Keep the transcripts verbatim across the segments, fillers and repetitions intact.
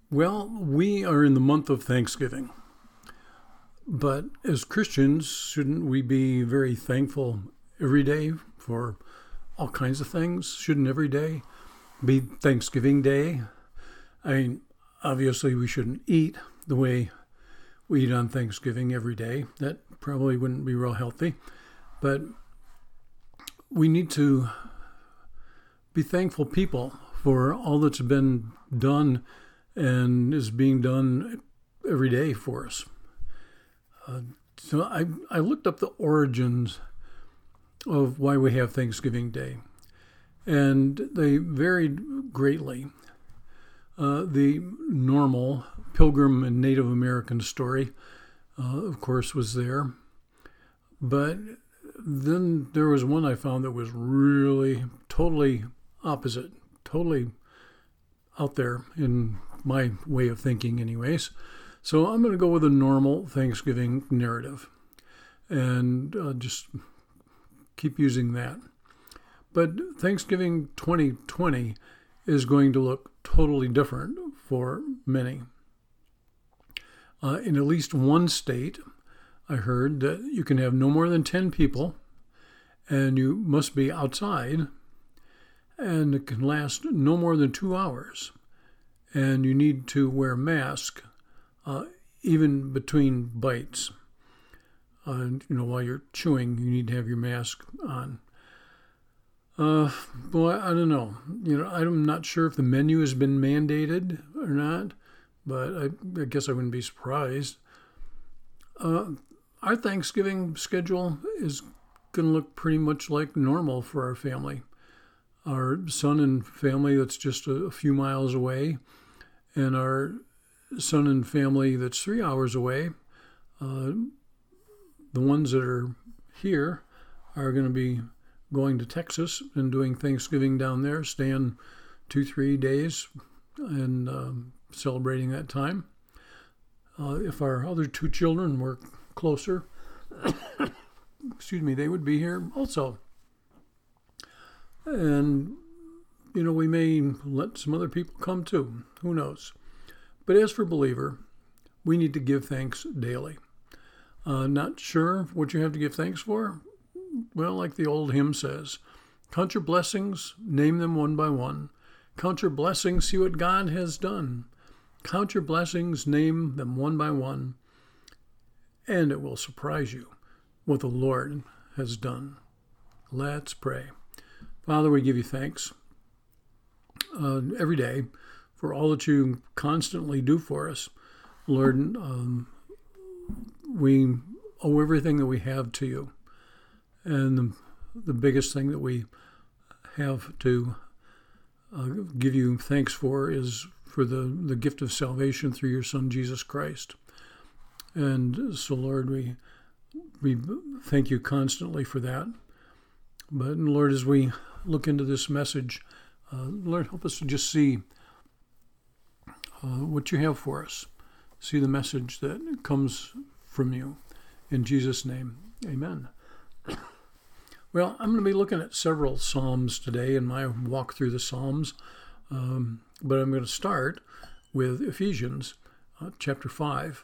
Well, we are in the month of Thanksgiving, but as Christians, shouldn't we be very thankful every day for all kinds of things? Shouldn't every day be Thanksgiving Day? I mean, obviously we shouldn't eat the way we eat on Thanksgiving every day. That probably wouldn't be real healthy, but we need to be thankful people for all that's been done and is being done every day for us. Uh, so I, I looked up the origins of why we have Thanksgiving Day, and they varied greatly. Uh, the normal Pilgrim and Native American story, uh, of course, was there. But then there was one I found that was really totally opposite, totally out there in my way of thinking anyways. So I'm going to go with a normal Thanksgiving narrative and uh, just keep using that. But Thanksgiving twenty twenty is going to look totally different for many. Uh, in at least one state, I heard that you can have no more than ten people and you must be outside, and it can last no more than two hours. And you need to wear a mask uh, even between bites. Uh, you know, while you're chewing, you need to have your mask on. Uh, boy, I don't know. You know, I'm not sure if the menu has been mandated or not, but I, I guess I wouldn't be surprised. Uh, our Thanksgiving schedule is going to look pretty much like normal for our family. Our son and family that's just a, a few miles away, and our son and family that's three hours away. Uh, the ones that are here are going to be going to Texas and doing Thanksgiving down there, staying two, three days and um, celebrating that time. Uh, if our other two children were closer, excuse me, they would be here also. And, you know, we may let some other people come too. Who knows? But as for believer, we need to give thanks daily. Uh, not sure what you have to give thanks for? Well, like the old hymn says, count your blessings, name them one by one. Count your blessings, see what God has done. Count your blessings, name them one by one. And it will surprise you what the Lord has done. Let's pray. Father, we give you thanks uh, every day for all that you constantly do for us. Lord, um, we owe everything that we have to you. And the, the biggest thing that we have to uh, give you thanks for is for the, the gift of salvation through your Son, Jesus Christ. And so, Lord, we, we thank you constantly for that. But, Lord, as we look into this message, uh, Lord, help us to just see uh, what you have for us. See the message that comes from you. In Jesus' name, amen. Well, I'm going to be looking at several Psalms today in my walk through the Psalms, um, but I'm going to start with Ephesians uh, chapter five,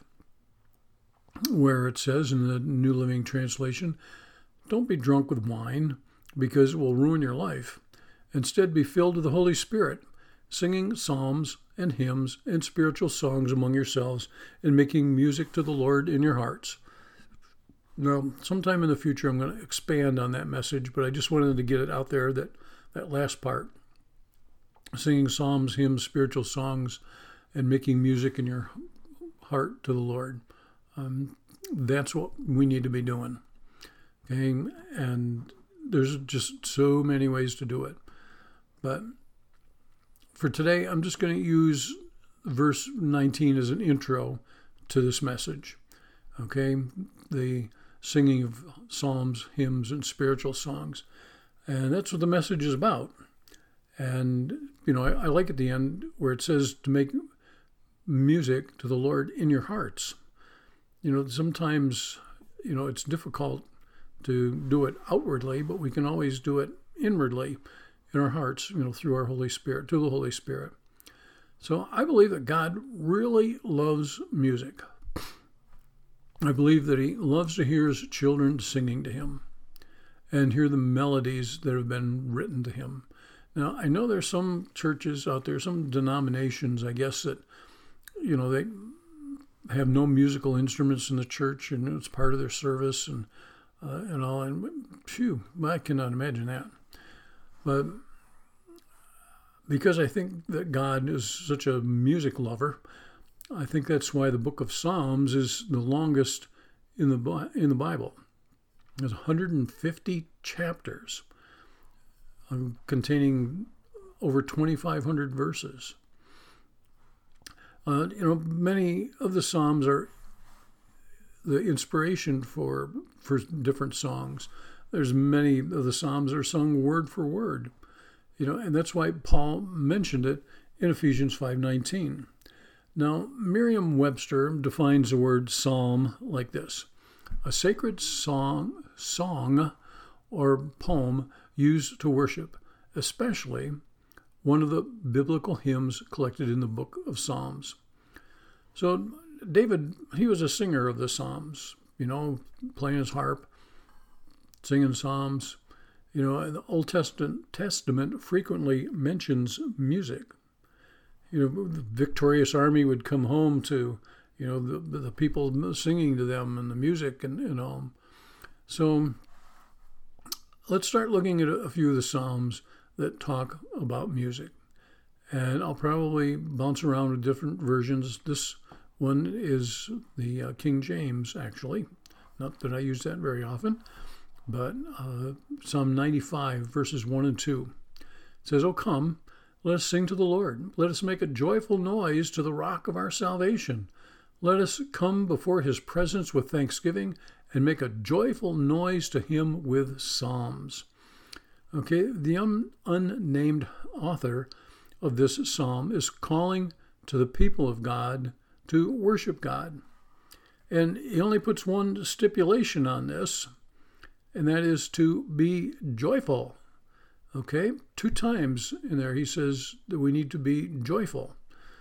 where it says in the New Living Translation, don't be drunk with wine, because it will ruin your life. Instead, be filled with the Holy Spirit, singing psalms and hymns and spiritual songs among yourselves, and making music to the Lord in your hearts. Now, sometime in the future, I'm going to expand on that message, but I just wanted to get it out there, that, that last part. Singing psalms, hymns, spiritual songs, and making music in your heart to the Lord. Um, that's what we need to be doing. Okay, and there's just so many ways to do it. But for today, I'm just going to use verse nineteen as an intro to this message. Okay, the singing of psalms, hymns, and spiritual songs. And that's what the message is about. And, you know, I, I like at the end where it says to make music to the Lord in your hearts. You know, sometimes, you know, it's difficult to do it outwardly, but we can always do it inwardly in our hearts, you know, through our Holy Spirit, through the Holy Spirit. So I believe that God really loves music. I believe that he loves to hear his children singing to him and hear the melodies that have been written to him. Now, I know there's some churches out there, some denominations, I guess, that, you know, they have no musical instruments in the church and it's part of their service and uh, and all. And phew, I cannot imagine that. But because I think that God is such a music lover, I think that's why the book of Psalms is the longest in the in the Bible. There's one hundred fifty chapters um, containing over twenty-five hundred verses. Uh, you know, many of the Psalms are the inspiration for for different songs. There's many of the Psalms are sung word for word, you know, and that's why Paul mentioned it in Ephesians five nineteen. Now, Merriam-Webster defines the word psalm like this: a sacred song, song or poem used to worship, especially one of the biblical hymns collected in the book of Psalms. So David, he was a singer of the Psalms, you know, playing his harp, singing Psalms. You know, the Old Testament, Testament frequently mentions music. You know, the victorious army would come home to, you know, the, the people singing to them and the music and, and all. So let's start looking at a few of the Psalms that talk about music. And I'll probably bounce around with different versions. This one is the uh, King James, actually. Not that I use that very often. But uh, Psalm ninety-five, verses one and two. It says, "O come, let us sing to the Lord. Let us make a joyful noise to the rock of our salvation. Let us come before his presence with thanksgiving and make a joyful noise to him with psalms." Okay, the un- unnamed author of this psalm is calling to the people of God to worship God. And he only puts one stipulation on this, and that is to be joyful. Okay, two times in there he says that we need to be joyful.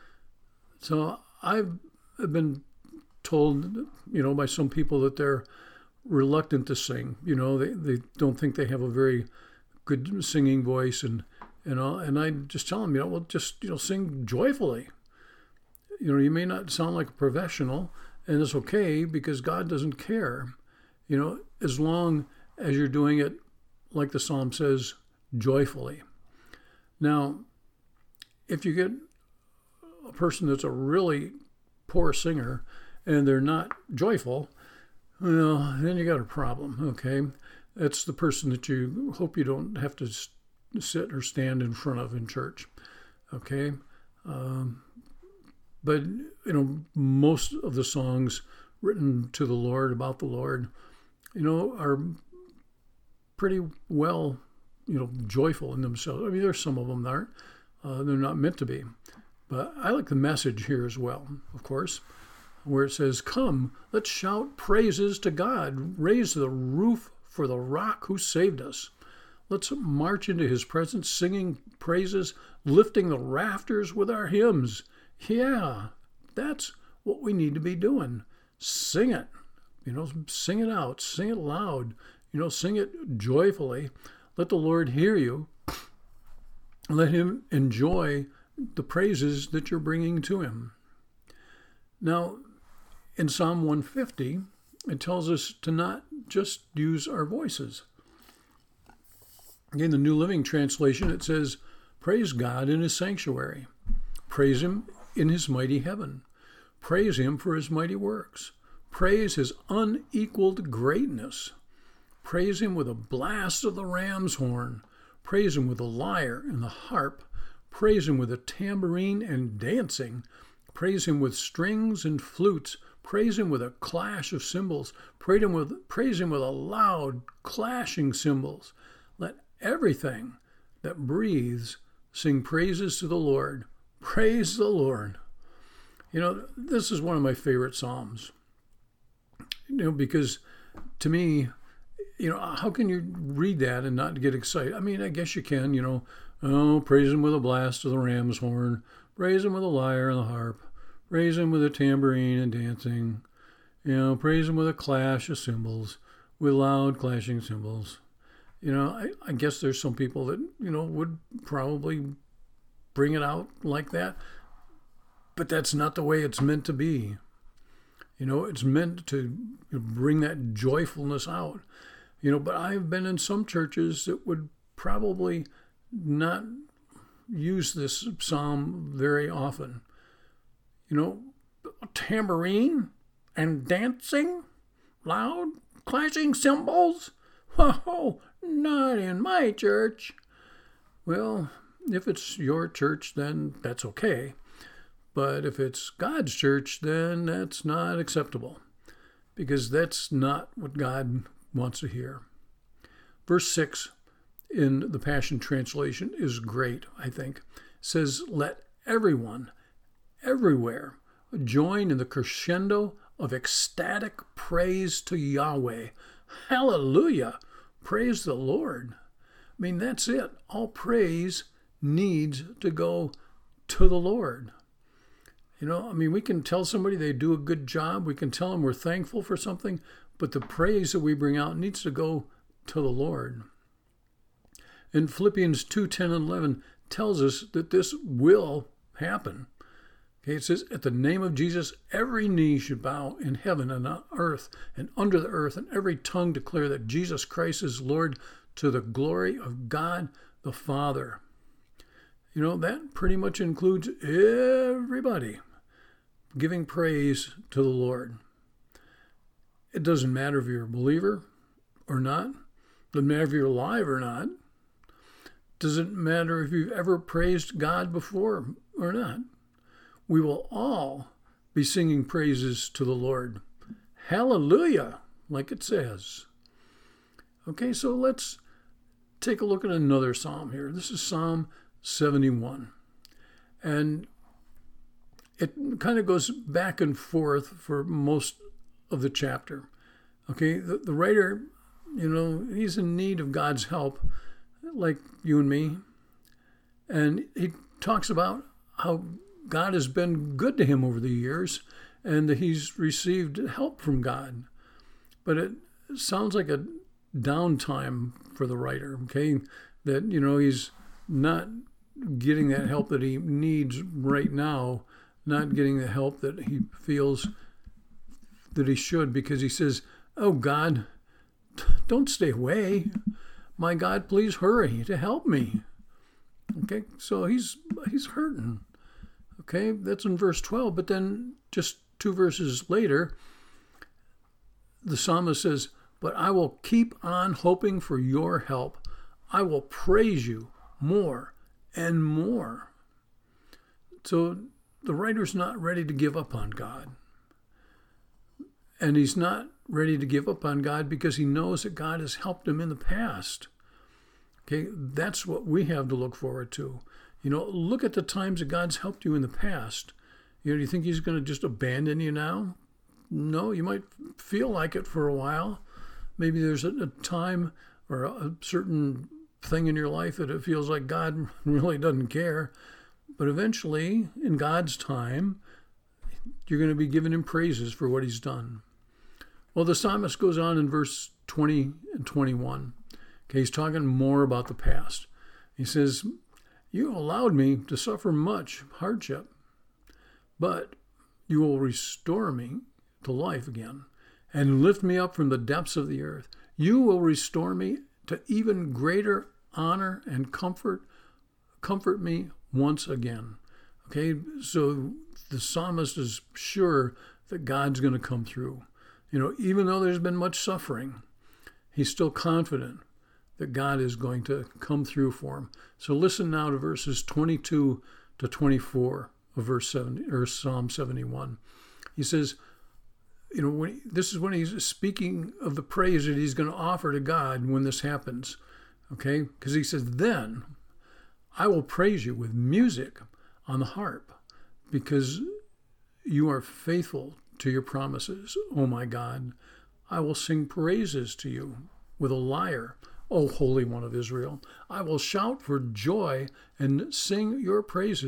So I've been told, you know, by some people that they're reluctant to sing. You know, they, they don't think they have a very good singing voice, and and all, and I just tell them, you know, well, just, you know, sing joyfully. You know, you may not sound like a professional, and it's okay because God doesn't care. You know, as long as you're doing it, like the psalm says, joyfully. Now, if you get a person that's a really poor singer and they're not joyful, well, then you got a problem, okay? That's the person that you hope you don't have to sit or stand in front of in church, okay? Um, but, you know, most of the songs written to the Lord, about the Lord, you know, are pretty well, you know, joyful in themselves. I mean, there's some of them that aren't. Uh, they're not meant to be. But I like the message here as well, of course, where it says, "Come, let's shout praises to God. Raise the roof for the rock who saved us. Let's march into his presence, singing praises, lifting the rafters with our hymns." Yeah, that's what we need to be doing. Sing it. You know, sing it out. Sing it loud. You know, sing it joyfully. Let the Lord hear you. Let him enjoy the praises that you're bringing to him. Now, in Psalm one fifty, it tells us to not just use our voices. In the New Living Translation, it says, "Praise God in his sanctuary. Praise him in his mighty heaven. Praise him for his mighty works. Praise his unequaled greatness. Praise him with a blast of the ram's horn. Praise him with the lyre and the harp. Praise him with a tambourine and dancing. Praise him with strings and flutes. Praise him with a clash of cymbals. Praise him with, praise him with a loud clashing cymbals. Let everything that breathes sing praises to the Lord. Praise the Lord." You know, this is one of my favorite psalms. You know, because to me, you know, how can you read that and not get excited? I mean, I guess you can, you know, oh, praise him with a blast of the ram's horn. Praise him with a lyre and a harp. Praise him with a tambourine and dancing. You know, praise him with a clash of cymbals, with loud clashing cymbals. You know, I, I guess there's some people that, you know, would probably bring it out like that. But that's not the way it's meant to be. You know, it's meant to bring that joyfulness out. You know, but I've been in some churches that would probably not use this psalm very often. You know, tambourine and dancing, loud clashing cymbals. Oh, not in my church. Well, if it's your church, then that's okay. But if it's God's church, then that's not acceptable, because that's not what God wants to hear. Verse six in the Passion Translation is great, I think. It says, let everyone, everywhere, join in the crescendo of ecstatic praise to Yahweh. Hallelujah! Praise the Lord. I mean, that's it. All praise needs to go to the Lord. You know, I mean, we can tell somebody they do a good job. We can tell them we're thankful for something, but the praise that we bring out needs to go to the Lord. And Philippians two, ten, and eleven tells us that this will happen. Okay, it says, at the name of Jesus, every knee should bow in heaven and on earth and under the earth, and every tongue declare that Jesus Christ is Lord, to the glory of God the Father. You know, that pretty much includes everybody giving praise to the Lord. It doesn't matter if you're a believer or not. It doesn't matter if you're alive or not. It doesn't matter if you've ever praised God before or not. We will all be singing praises to the Lord. Hallelujah, like it says. Okay, so let's take a look at another psalm here. This is Psalm seventy-one. And it kind of goes back and forth for most of the chapter. Okay, the, the writer, you know, he's in need of God's help, like you and me. And he talks about how God has been good to him over the years and that he's received help from God. But it sounds like a downtime for the writer, okay? That, you know, he's not getting that help that he needs right now, not getting the help that he feels that he should, because he says, oh, God, don't stay away. My God, please hurry to help me. Okay, so he's he's hurting. Okay, that's in verse twelve, but then just two verses later, the psalmist says, but I will keep on hoping for your help. I will praise you more and more. So the writer's not ready to give up on God. And he's not ready to give up on God because he knows that God has helped him in the past. Okay, that's what we have to look forward to. You know, look at the times that God's helped you in the past. You know, do you think he's going to just abandon you now? No, you might feel like it for a while. Maybe there's a, a time or a, a certain thing in your life that it feels like God really doesn't care. But eventually, in God's time, you're going to be giving him praises for what he's done. Well, the psalmist goes on in verse twenty and twenty-one. Okay, he's talking more about the past. He says, you allowed me to suffer much hardship, but you will restore me to life again and lift me up from the depths of the earth. You will restore me to even greater honor and comfort. Comfort me once again. Okay, so the psalmist is sure that God's going to come through. You know, even though there's been much suffering, he's still confident that God is going to come through for him. So listen now to verses twenty-two to twenty-four of verse seventy or Psalm seventy-one. He says, you know, when, this is when he's speaking of the praise that he's going to offer to God when this happens. Okay, because he says, then I will praise you with music on the harp, because you are faithful to your promises, O my God. I will sing praises to you with a lyre, O Holy One of Israel. I will shout for joy and sing your praises,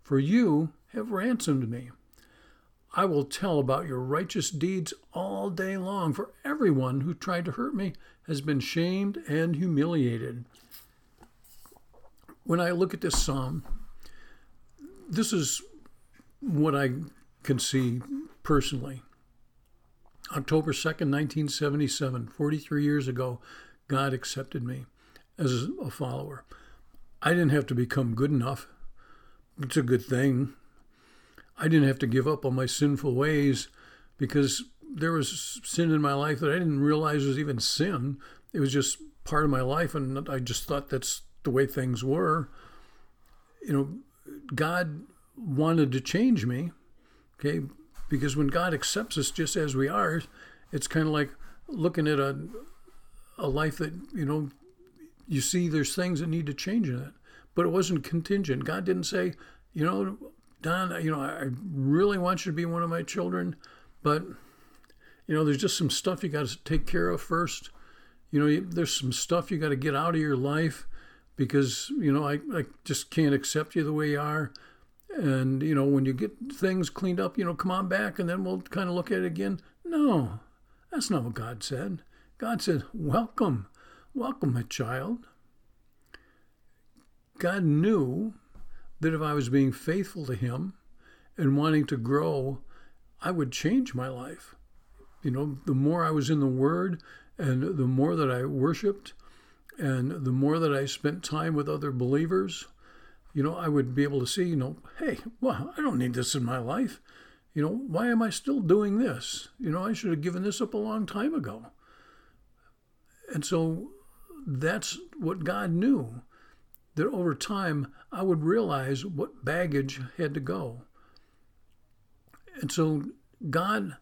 for you have ransomed me. I will tell about your righteous deeds all day long, for everyone who tried to hurt me has been shamed and humiliated. When I look at this psalm, this is what I can see personally. October second, nineteen seventy-seven, forty-three years ago, God accepted me as a follower. I didn't have to become good enough. It's a good thing. I didn't have to give up on my sinful ways because there was sin in my life that I didn't realize was even sin. It was just part of my life, and I just thought that's the way things were. You know, God wanted to change me, okay? Because when God accepts us just as we are, it's kind of like looking at a a life that, you know, you see there's things that need to change in it. But it wasn't contingent. God didn't say, you know, Don, you know, I really want you to be one of my children, but, you know, there's just some stuff you got to take care of first. You know, there's some stuff you got to get out of your life because, you know, I, I just can't accept you the way you are. And, you know, when you get things cleaned up, you know, come on back and then we'll kind of look at it again. No, that's not what God said. God said, welcome, welcome, my child. God knew that if I was being faithful to him and wanting to grow, I would change my life. You know, the more I was in the Word and the more that I worshiped and the more that I spent time with other believers, you know, I would be able to see, you know, hey, well, I don't need this in my life. You know, why am I still doing this? You know, I should have given this up a long time ago. And so that's what God knew, that over time I would realize what baggage had to go. And so God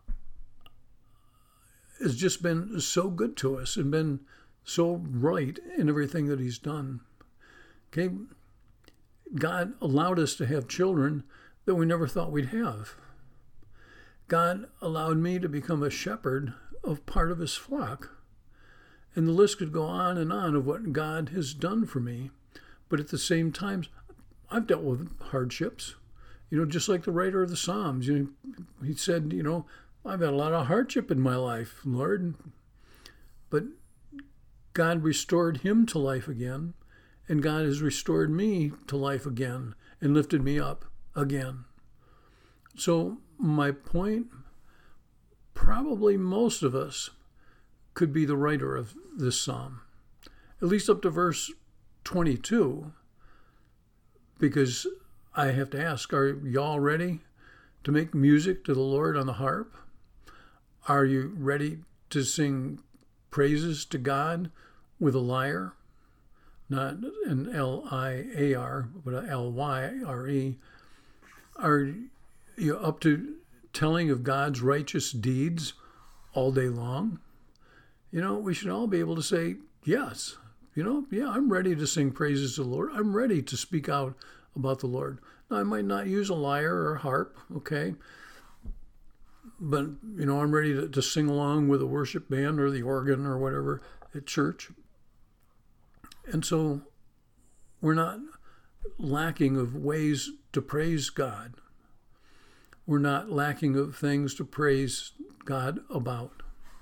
has just been so good to us and been so right in everything that he's done. Okay, God allowed us to have children that we never thought we'd have. God allowed me to become a shepherd of part of his flock. And the list could go on and on of what God has done for me. But at the same time, I've dealt with hardships. You know, just like the writer of the Psalms, you know, he said, you know, I've had a lot of hardship in my life, Lord. But God restored him to life again. And God has restored me to life again and lifted me up again. So my point, probably most of us could be the writer of this psalm, at least up to verse twenty-two, because I have to ask, are y'all ready to make music to the Lord on the harp? Are you ready to sing praises to God with a lyre? Not an L I A R, but a L Y R E. Are you up to telling of God's righteous deeds all day long? You know, we should all be able to say, yes, you know, yeah, I'm ready to sing praises to the Lord. I'm ready to speak out about the Lord. Now, I might not use a lyre or a harp, okay? But, you know, I'm ready to, to sing along with a worship band or the organ or whatever at church. And so we're not lacking of ways to praise God. We're not lacking of things to praise God about.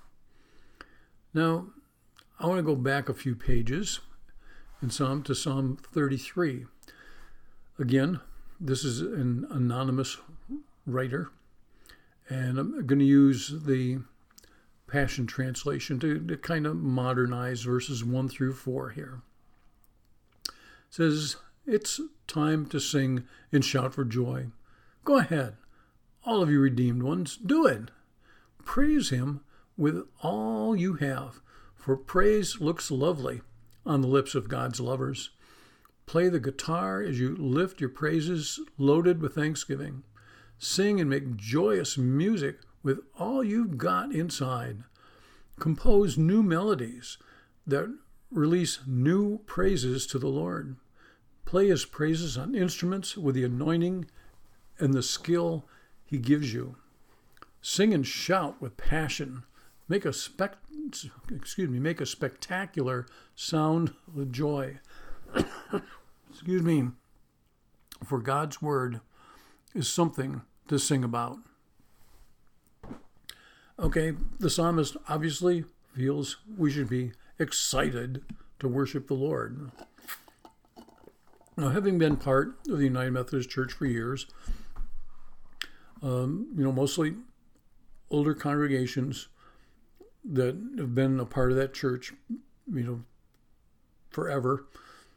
Now, I want to go back a few pages in Psalm to Psalm thirty-three. Again, this is an anonymous writer, and I'm going to use the Passion Translation to, to kind of modernize verses one through four here. It says, it's time to sing and shout for joy. Go ahead, all of you redeemed ones, do it. Praise him with all you have, for praise looks lovely on the lips of God's lovers. Play the guitar as you lift your praises loaded with thanksgiving. Sing and make joyous music with all you've got inside. Compose new melodies that release new praises to the Lord. Play his praises on instruments with the anointing and the skill he gives you. Sing and shout with passion. Make a spec, excuse me, make a spectacular sound with joy. Excuse me. for God's word is something to sing about. Okay, the psalmist obviously feels we should be excited to worship the Lord. Now, having been part of the United Methodist Church for years, um, you know, mostly older congregations that have been a part of that church, you know, forever.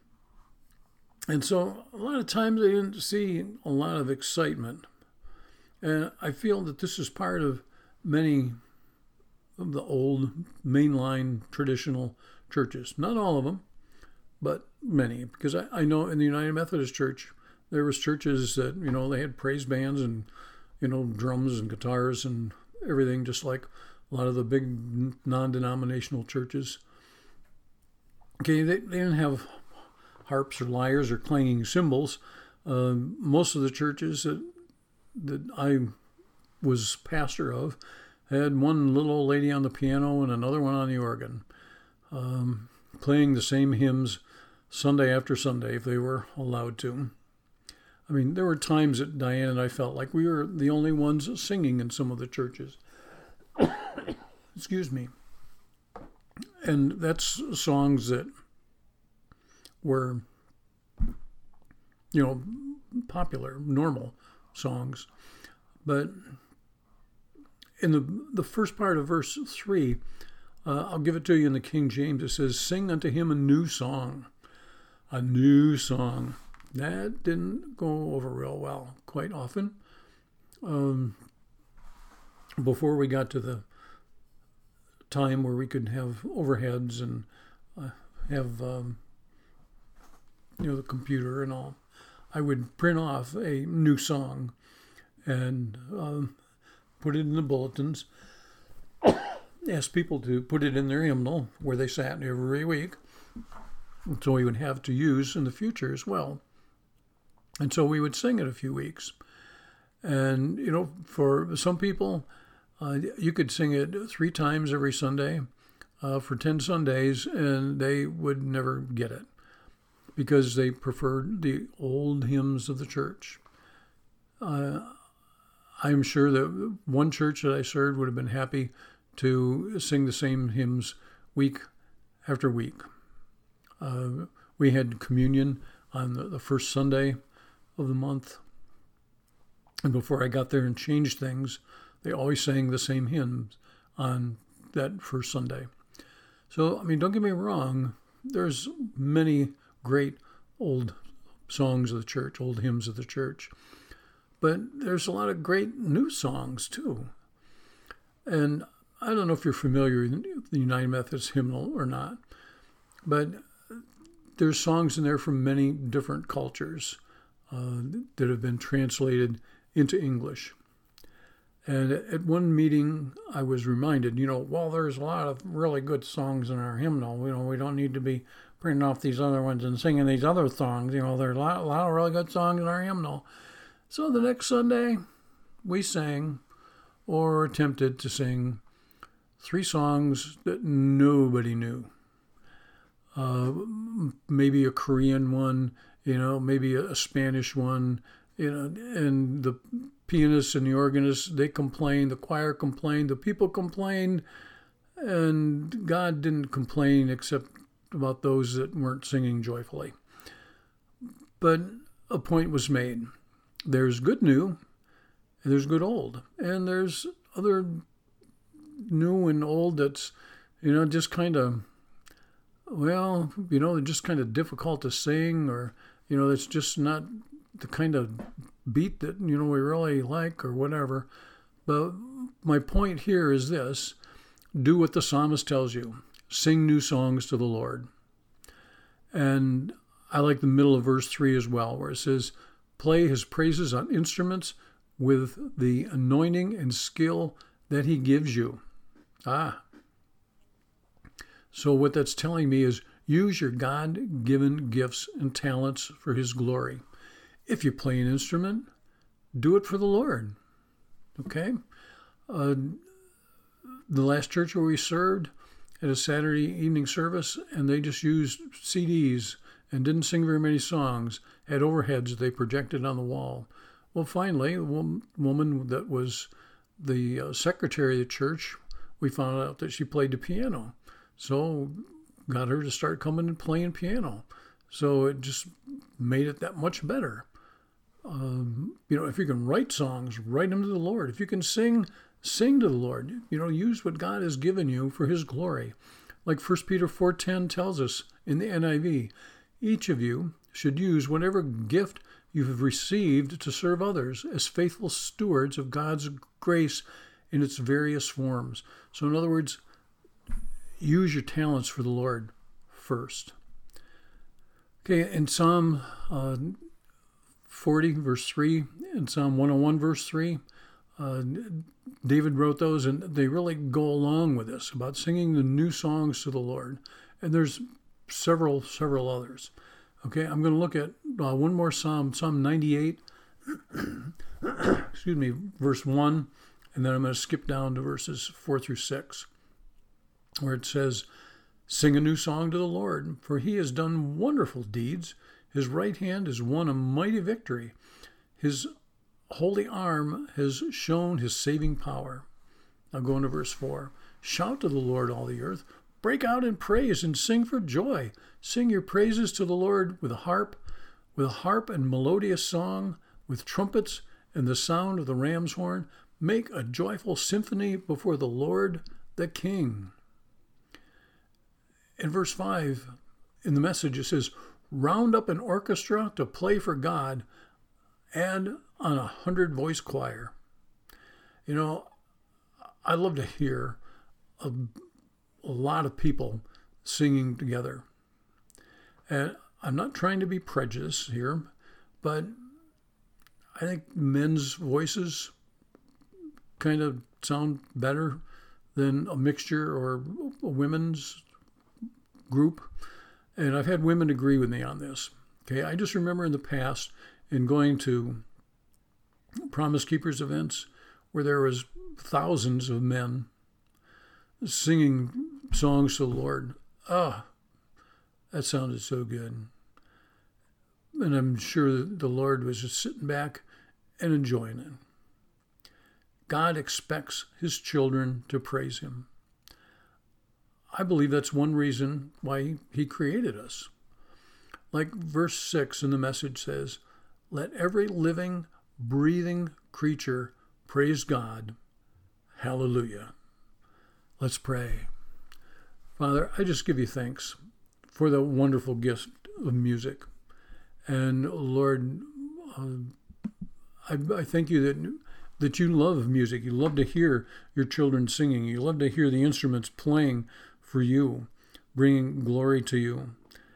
And so a lot of times I didn't see a lot of excitement. And I feel that this is part of many of the old mainline traditional churches. Not all of them, but many. Because I, I know in the United Methodist Church, there was churches that, you know, they had praise bands and, you know, drums and guitars and everything, just like a lot of the big non-denominational churches. Okay, they, they didn't have harps or lyres or clanging cymbals. Uh, most of the churches that, that I was pastor of had one little old lady on the piano and another one on the organ, um, playing the same hymns Sunday after Sunday if they were allowed to. I mean, there were times that Diane and I felt like we were the only ones singing in some of the churches. Excuse me. And that's songs that were, you know, popular, normal songs. But in the the first part of verse three, uh, I'll give it to you in the King James. It says, "Sing unto him a new song." A new song. That didn't go over real well quite often. Um, before we got to the time where we could have overheads and uh, have, um, you know, the computer and all, I would print off a new song and um, put it in the bulletins, ask people to put it in their hymnal where they sat every week, so we would have to use in the future as well. And so we would sing it a few weeks. And, you know, for some people, uh, you could sing it three times every Sunday uh, for ten Sundays, and they would never get it because they preferred the old hymns of the church. Uh, I'm sure that one church that I served would have been happy to sing the same hymns week after week. Uh, we had communion on the, the first Sunday of the month. And before I got there and changed things, they always sang the same hymns on that first Sunday. So, I mean, don't get me wrong. There's many great old songs of the church, old hymns of the church. But there's a lot of great new songs, too. And I don't know if you're familiar with the United Methodist hymnal or not, but there's songs in there from many different cultures uh, that have been translated into English. And at one meeting, I was reminded, you know, well, there's a lot of really good songs in our hymnal. You know, we don't need to be printing off these other ones and singing these other songs. You know, there's a lot, a lot of really good songs in our hymnal. So the next Sunday, we sang or attempted to sing three songs that nobody knew. Uh, maybe a Korean one, you know, maybe a, a Spanish one, you know, and the pianists and the organists, they complained, the choir complained, the people complained, and God didn't complain except about those that weren't singing joyfully. But a point was made. There's good new, and there's good old, and there's other new and old that's, you know, just kind of, well, you know, they're just kind of difficult to sing, or, you know, it's just not the kind of beat that, you know, we really like or whatever. But my point here is this: do what the psalmist tells you. Sing new songs to the Lord. And I like the middle of verse three as well, where it says, play his praises on instruments with the anointing and skill that he gives you. Ah. So what that's telling me is use your God-given gifts and talents for his glory. If you play an instrument, do it for the Lord. Okay? Uh, the last church where we served had a Saturday evening service, and they just used C Ds and didn't sing very many songs, had overheads they projected on the wall. Well, finally, the woman that was the uh, secretary of the church, we found out that she played the piano. So got her to start coming and playing piano. So it just made it that much better. Um, you know, if you can write songs, write them to the Lord. If you can sing, sing to the Lord. You know, use what God has given you for his glory. Like First Peter four ten tells us in the N I V, each of you should use whatever gift you have received to serve others as faithful stewards of God's grace in its various forms. So in other words, use your talents for the Lord first. Okay, in Psalm uh, forty, verse three, and Psalm one oh one, verse three, uh, David wrote those, and they really go along with this, about singing the new songs to the Lord. And there's several, several others. Okay, I'm going to look at uh, one more Psalm, Psalm ninety-eight, excuse me, verse one, and then I'm going to skip down to verses four through six, where it says, "Sing a new song to the Lord, for he has done wonderful deeds. His right hand has won a mighty victory. His holy arm has shown his saving power." Now go into verse four. "Shout to the Lord, all the earth. Break out in praise and sing for joy. Sing your praises to the Lord with a harp, with a harp and melodious song, with trumpets and the sound of the ram's horn. Make a joyful symphony before the Lord, the King." In verse five, in the Message, it says, "Round up an orchestra to play for God, and on a hundred voice choir." You know, I love to hear a, a lot of people singing together. And I'm not trying to be prejudiced here, but I think men's voices kind of sound better than a mixture or a women's group. And I've had women agree with me on this. Okay, I just remember in the past in going to Promise Keepers events where there was thousands of men singing songs to the Lord. Ah, that sounded so good. And I'm sure that the Lord was just sitting back and enjoying it. God expects his children to praise him. I believe that's one reason why he created us. Like verse six in the Message says, "Let every living, breathing creature praise God. Hallelujah." Let's pray. Father, I just give you thanks for the wonderful gift of music. And Lord, uh, I, I thank you that that you love music. You love to hear your children singing. You love to hear the instruments playing for you, bringing glory to you.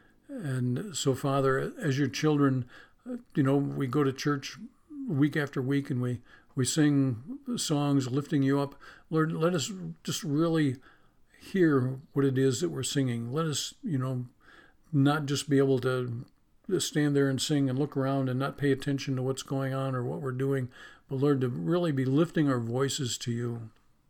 And so, Father, as your children, you know, we go to church week after week and we, we sing songs lifting you up. Lord, let us just really hear what it is that we're singing. Let us, you know, not just be able to stand there and sing and look around and not pay attention to what's going on or what we're doing, but Lord, to really be lifting our voices to you.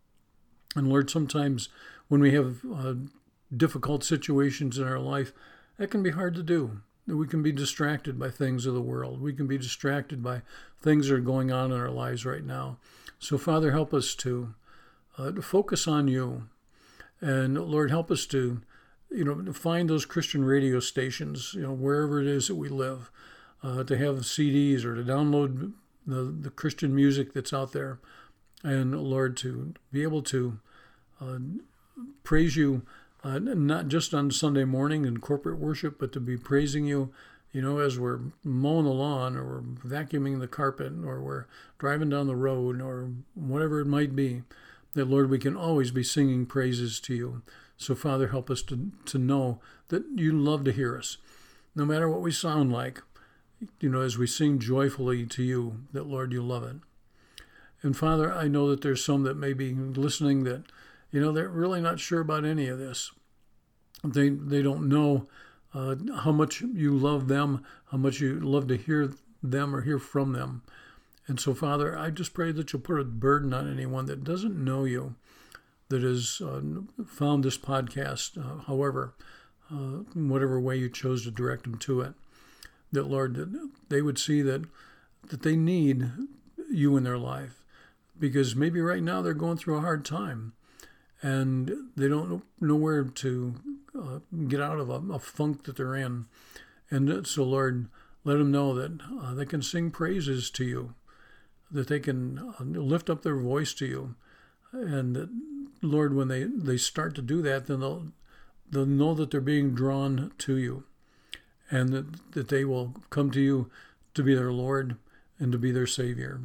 And Lord, sometimes when we have uh, difficult situations in our life, that can be hard to do. We can be distracted by things of the world. We can be distracted by things that are going on in our lives right now. So, Father, help us to, uh, to focus on you. And, Lord, help us to, you know, to find those Christian radio stations, you know, wherever it is that we live, uh, to have C Ds or to download the, the Christian music that's out there. And, Lord, to be able to uh, praise you, uh, not just on Sunday morning in corporate worship, but to be praising you, you know, as we're mowing the lawn or we're vacuuming the carpet or we're driving down the road or whatever it might be, that, Lord, we can always be singing praises to you. So, Father, help us to, to know that you love to hear us, no matter what we sound like, you know, as we sing joyfully to you, that, Lord, you love it. And, Father, I know that there's some that may be listening that, you know, they're really not sure about any of this. They they don't know uh, how much you love them, how much you love to hear them or hear from them. And so, Father, I just pray that you'll put a burden on anyone that doesn't know you, that has uh, found this podcast, uh, however, uh, in whatever way you chose to direct them to it. That, Lord, that they would see that that they need you in their life, because maybe right now they're going through a hard time and they don't know where to uh, get out of a, a funk that they're in. And so, Lord, let them know that uh, they can sing praises to you, that they can uh, lift up their voice to you. And that, Lord, when they, they start to do that, then they'll, they'll know that they're being drawn to you, and that, that they will come to you to be their Lord and to be their Savior.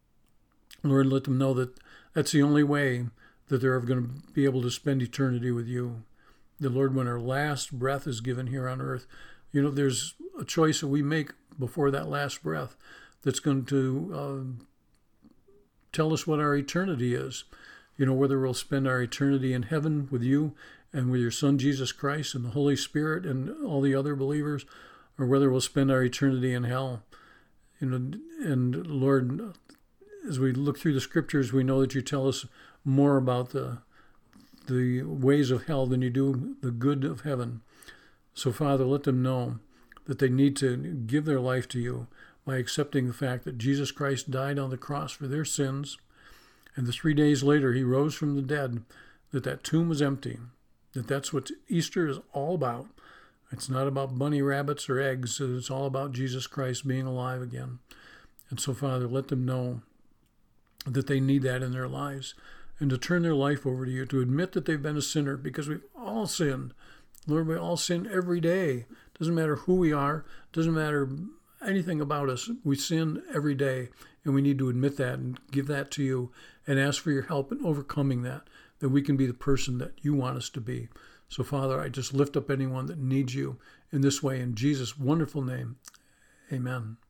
Lord, let them know that that's the only way that they're ever going to be able to spend eternity with you. The Lord, when our last breath is given here on earth, you know, there's a choice that we make before that last breath that's going to uh, tell us what our eternity is. You know, whether we'll spend our eternity in heaven with you and with your Son, Jesus Christ, and the Holy Spirit and all the other believers, or whether we'll spend our eternity in hell. You know, and Lord, as we look through the scriptures, we know that you tell us more about the the ways of hell than you do the good of heaven. So, Father, let them know that they need to give their life to you by accepting the fact that Jesus Christ died on the cross for their sins, and the three days later he rose from the dead, that that tomb was empty, that that's what Easter is all about. It's not about bunny rabbits or eggs. It's all about Jesus Christ being alive again. And so, Father, let them know that they need that in their lives, and to turn their life over to you, to admit that they've been a sinner, because we've all sinned. Lord, we all sin every day. Doesn't matter who we are. Doesn't matter anything about us. We sin every day, and we need to admit that and give that to you and ask for your help in overcoming that, that we can be the person that you want us to be. So, Father, I just lift up anyone that needs you in this way in Jesus' wonderful name. Amen.